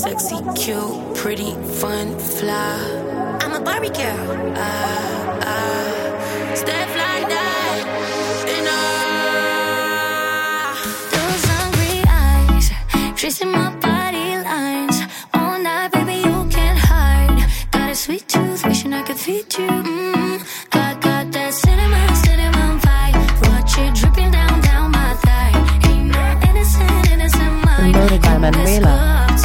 sexy, cute, pretty, fun, fly. I'm a Barbie girl. Step like that. Those hungry eyes, tracing my body lines. All night, baby, you can't hide. Got a sweet tooth, wishing I could feed you. Got that cinnamon vibe. Watch it dripping down my thigh. Ain't no innocent mind. Promoted by Manuela.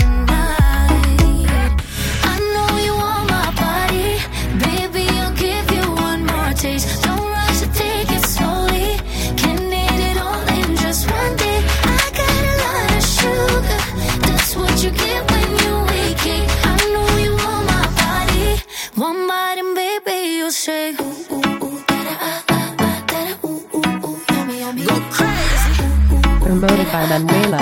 I know you want my body, baby. I'll give you one more taste. Don't rush to take it slowly. Can eat it all in just one day. I got a lot of sugar. That's what you get when you wake it. I know you want my body. One bite and baby, you'll say ooh ooh ooh da da da ooh ooh ooh yummy yummy. Go crazy. Promoted by Manuela.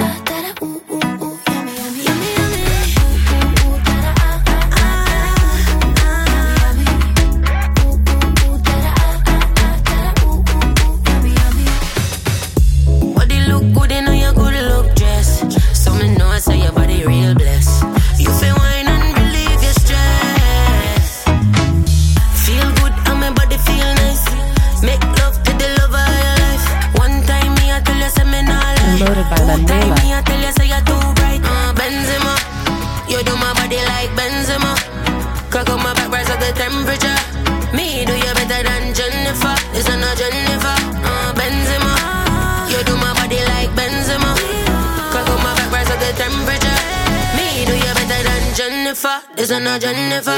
Promoted by Manuela. I tell you, say you're too bright. Benzema, you do my body like Benzema. Cock up my back, rise up the temperature. Me do you better than Jennifer. It's not Jennifer. Benzema, you do my body like Benzema. Cock up my back, rise up the temperature. Me do you better than Jennifer. It's not Jennifer.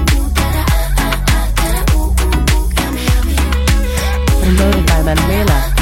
Promoted by Manuela.